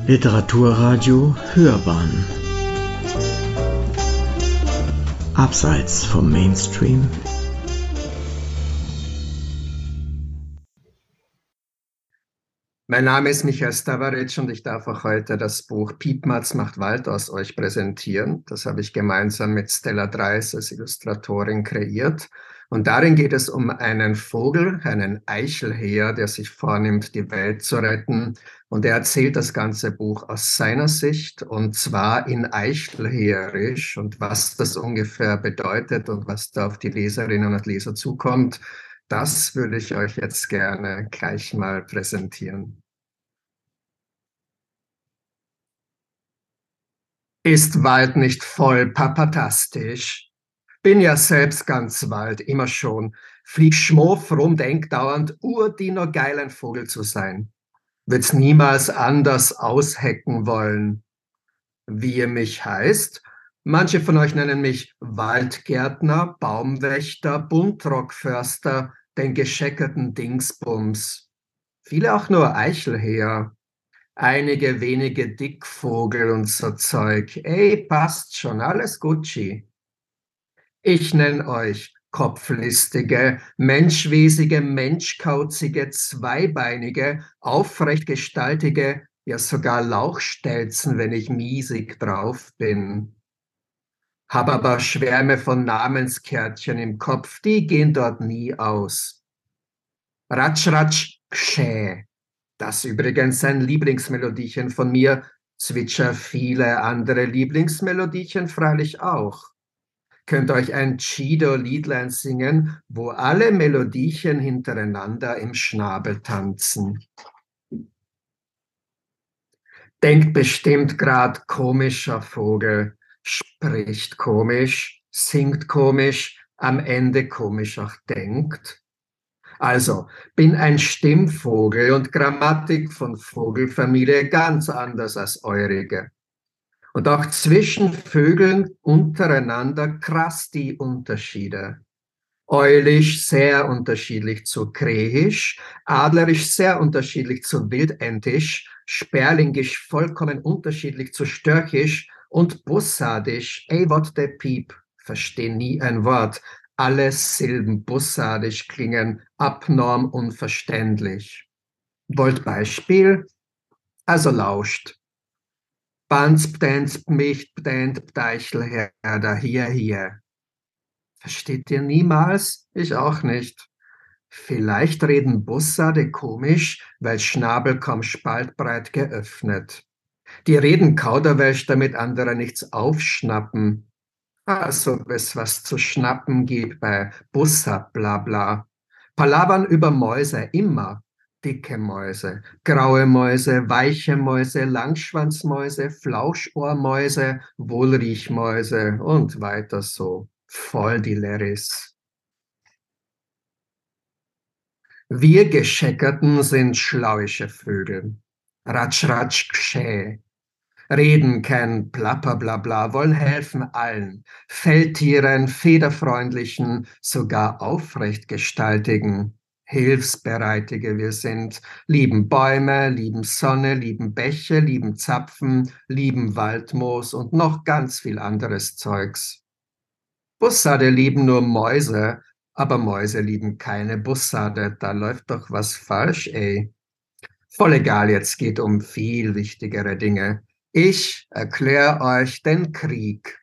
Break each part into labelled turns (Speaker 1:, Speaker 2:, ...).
Speaker 1: Literaturradio Hörbahn Abseits vom Mainstream.
Speaker 2: Mein Name ist Michael Stavaric und ich darf auch heute das Buch Piepmatz macht Wald aus euch präsentieren. Das habe ich gemeinsam mit Stella Dreis als Illustratorin kreiert. Und darin geht es um einen Vogel, einen Eichelheer, der sich vornimmt, die Welt zu retten. Und er erzählt das ganze Buch aus seiner Sicht und zwar in Eichelheerisch und was das ungefähr bedeutet und was da auf die Leserinnen und Leser zukommt. Das würde ich euch jetzt gerne gleich mal präsentieren. Ist Wald nicht voll papatastisch? Bin ja selbst ganz Wald, immer schon. Flieg schmoff rum, denk dauernd, urdiener geil ein Vogel zu sein. Wird's niemals anders aushecken wollen. Wie ihr mich heißt? Manche von euch nennen mich Waldgärtner, Baumwächter, Buntrockförster, den gescheckerten Dingsbums. Viele auch nur Eichelheer. Einige wenige Dickvogel und so Zeug. Ey, passt schon, alles Gucci. Ich nenn euch kopflistige, menschwesige, menschkauzige, zweibeinige, aufrecht gestaltige, ja sogar Lauchstelzen, wenn ich miesig drauf bin. Hab aber Schwärme von Namenskärtchen im Kopf, die gehen dort nie aus. Ratsch, ratsch, gschä. Das übrigens ein Lieblingsmelodiechen von mir, zwitscher viele andere Lieblingsmelodiechen freilich auch. Könnt euch ein Chido-Liedlein singen, wo alle Melodiechen hintereinander im Schnabel tanzen. Denkt bestimmt grad komischer Vogel, spricht komisch, singt komisch, am Ende komisch auch denkt. Also, bin ein Stimmvogel und Grammatik von Vogelfamilie ganz anders als eurige. Und auch zwischen Vögeln untereinander krass die Unterschiede. Eulisch sehr unterschiedlich zu Krähisch, Adlerisch sehr unterschiedlich zu Wildentisch, Sperlingisch vollkommen unterschiedlich zu Störchisch und Bussardisch, ey, what the piep, versteh nie ein Wort. Alle Silben bussardisch klingen abnorm unverständlich. Wollt Beispiel? Also lauscht. Banz, bdenz, mich, bdent, bdeichel, herder, hier. Versteht ihr niemals? Ich auch nicht. Vielleicht reden Bussarde komisch, weil Schnabel kaum spaltbreit geöffnet. Die reden Kauderwelsch, damit andere nichts aufschnappen. Also, es was zu schnappen gibt bei Bussard, bla bla. Palavern über Mäuse, immer. Dicke Mäuse, graue Mäuse, weiche Mäuse, Langschwanzmäuse, Flauschohrmäuse, Wohlriechmäuse und weiter so. Voll die Lerris. Wir Gescheckerten sind schlauische Vögel. Ratsch, ratsch, gschä. Reden kein Plapper, bla bla, wollen helfen allen. Feldtieren, federfreundlichen, sogar aufrecht gestaltigen. Hilfsbereitige wir sind, lieben Bäume, lieben Sonne, lieben Bäche, lieben Zapfen, lieben Waldmoos und noch ganz viel anderes Zeugs. Bussarde lieben nur Mäuse, aber Mäuse lieben keine Bussarde, da läuft doch was falsch, ey. Voll egal, jetzt geht um viel wichtigere Dinge. Ich erkläre euch den Krieg.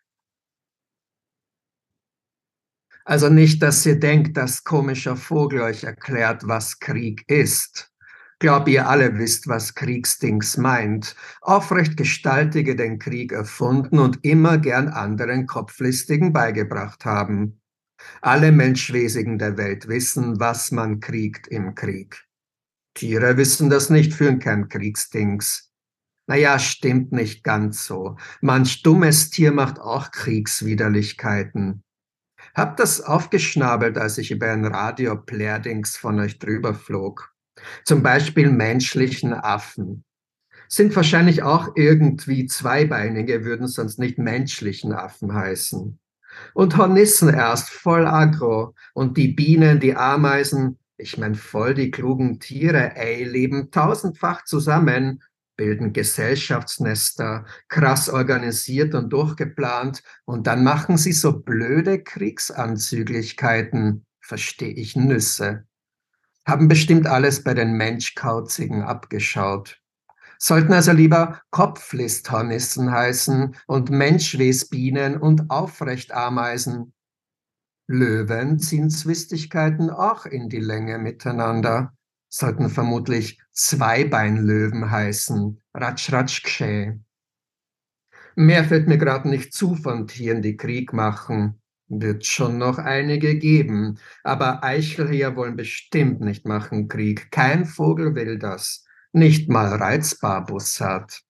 Speaker 2: Also nicht, dass ihr denkt, dass komischer Vogel euch erklärt, was Krieg ist. Glaub ihr alle wisst, was Kriegsdings meint. Aufrecht Gestaltige den Krieg erfunden und immer gern anderen Kopflistigen beigebracht haben. Alle Menschwesigen der Welt wissen, was man kriegt im Krieg. Tiere wissen das nicht, führen kein Kriegsdings. Naja, stimmt nicht ganz so. Manch dummes Tier macht auch Kriegswiderlichkeiten. Habt das aufgeschnabelt, als ich über ein Radio-Plerdings von euch drüber flog. Zum Beispiel menschlichen Affen. Sind wahrscheinlich auch irgendwie Zweibeinige, würden sonst nicht menschlichen Affen heißen. Und Hornissen erst, voll aggro. Und die Bienen, die Ameisen, ich mein voll die klugen Tiere, ey, leben tausendfach zusammen, bilden Gesellschaftsnester, krass organisiert und durchgeplant, und dann machen sie so blöde Kriegsanzüglichkeiten, verstehe ich Nüsse. Haben bestimmt alles bei den Menschkauzigen abgeschaut. Sollten also lieber Kopflisthornissen heißen und Menschwesbienen und Aufrechtameisen. Löwen ziehen Zwistigkeiten auch in die Länge miteinander, sollten vermutlich Zweibeinlöwen heißen, Ratsch, Ratsch, Gsche. Mehr fällt mir gerade nicht zu von Tieren, die Krieg machen. Wird schon noch einige geben, aber Eichelhäher wollen bestimmt nicht machen Krieg. Kein Vogel will das, nicht mal Reizbarbussard.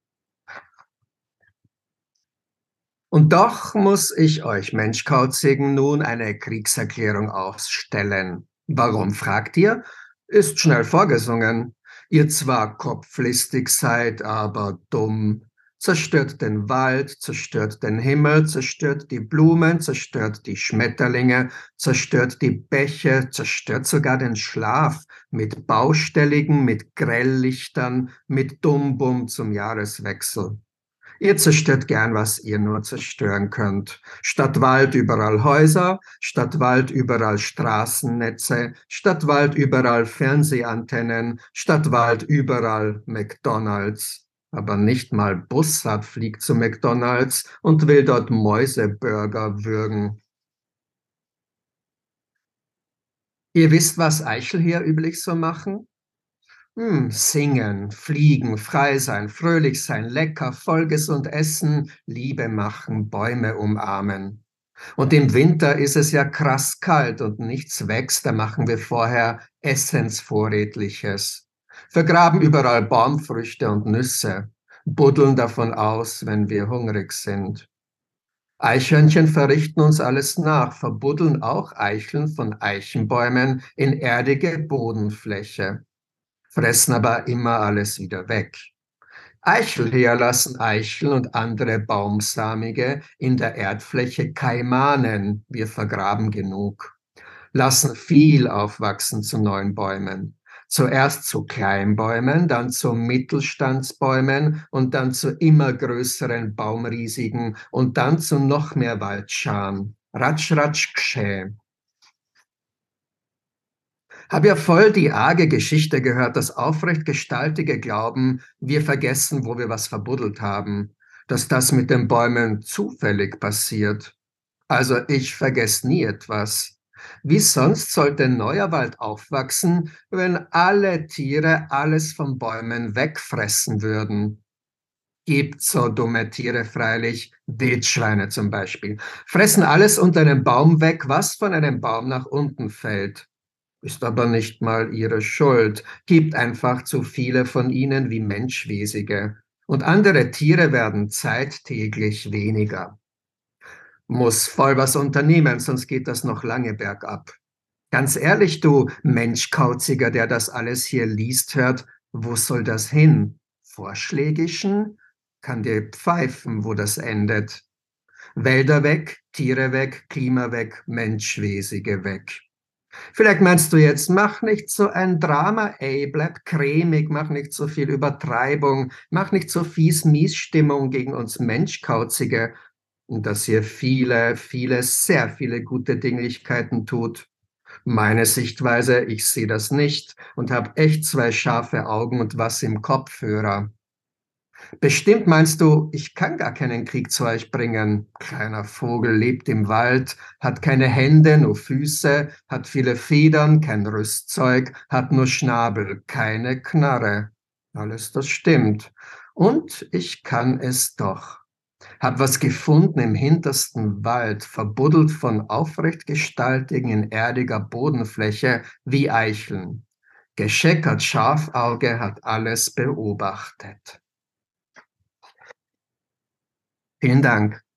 Speaker 2: Und doch muss ich euch Menschkauzigen nun eine Kriegserklärung ausstellen. Warum, fragt ihr? Ist schnell vorgesungen. Ihr zwar kopflistig seid, aber dumm. Zerstört den Wald, zerstört den Himmel, zerstört die Blumen, zerstört die Schmetterlinge, zerstört die Bäche, zerstört sogar den Schlaf mit Baustelligen, mit Grelllichtern, mit Dumbum zum Jahreswechsel. Ihr zerstört gern, was ihr nur zerstören könnt. Statt Wald überall Häuser, statt Wald überall Straßennetze, statt Wald überall Fernsehantennen, statt Wald überall McDonalds. Aber nicht mal Bussard fliegt zu McDonalds und will dort Mäuseburger würgen. Ihr wisst, was Eichelhäher üblich so machen? Singen, fliegen, frei sein, fröhlich sein, lecker, vollgesund essen, Liebe machen, Bäume umarmen. Und im Winter ist es ja krass kalt und nichts wächst, da machen wir vorher Essensvorrätliches. Vergraben überall Baumfrüchte und Nüsse, buddeln davon aus, wenn wir hungrig sind. Eichhörnchen verrichten uns alles nach, verbuddeln auch Eicheln von Eichenbäumen in erdige Bodenfläche, fressen aber immer alles wieder weg. Eichelhäher lassen Eicheln und andere Baumsamige in der Erdfläche Kaimanen, wir vergraben genug, lassen viel aufwachsen zu neuen Bäumen. Zuerst zu Kleinbäumen, dann zu Mittelstandsbäumen und dann zu immer größeren Baumriesigen und dann zu noch mehr Waldscharen. Ratsch, ratsch, gsche. Hab ja voll die arge Geschichte gehört, dass aufrecht Gestaltige glauben, wir vergessen, wo wir was verbuddelt haben, dass das mit den Bäumen zufällig passiert. Also ich vergesse nie etwas. Wie sonst sollte neuer Wald aufwachsen, wenn alle Tiere alles von Bäumen wegfressen würden? Gibt so dumme Tiere freilich, Wildschweine zum Beispiel, fressen alles unter einem Baum weg, was von einem Baum nach unten fällt. Ist aber nicht mal ihre Schuld, gibt einfach zu viele von ihnen wie Menschwesige. Und andere Tiere werden zeittäglich weniger. Muss voll was unternehmen, sonst geht das noch lange bergab. Ganz ehrlich, du Menschkauziger, der das alles hier liest, hört, wo soll das hin? Vorschlägischen? Kann dir pfeifen, wo das endet. Wälder weg, Tiere weg, Klima weg, Menschwesige weg. Vielleicht meinst du jetzt, mach nicht so ein Drama, ey, bleib cremig, mach nicht so viel Übertreibung, mach nicht so fies-mies-Stimmung gegen uns Menschkauzige, und dass ihr sehr viele gute Dinglichkeiten tut. Meine Sichtweise, ich sehe das nicht und habe echt zwei scharfe Augen und was im Kopfhörer. Bestimmt meinst du, ich kann gar keinen Krieg zu euch bringen. Kleiner Vogel lebt im Wald, hat keine Hände, nur Füße, hat viele Federn, kein Rüstzeug, hat nur Schnabel, keine Knarre. Alles das stimmt. Und ich kann es doch. Hab was gefunden im hintersten Wald, verbuddelt von aufrechtgestaltigen in erdiger Bodenfläche wie Eicheln. Gescheckert Schafauge hat alles beobachtet. Vielen Dank.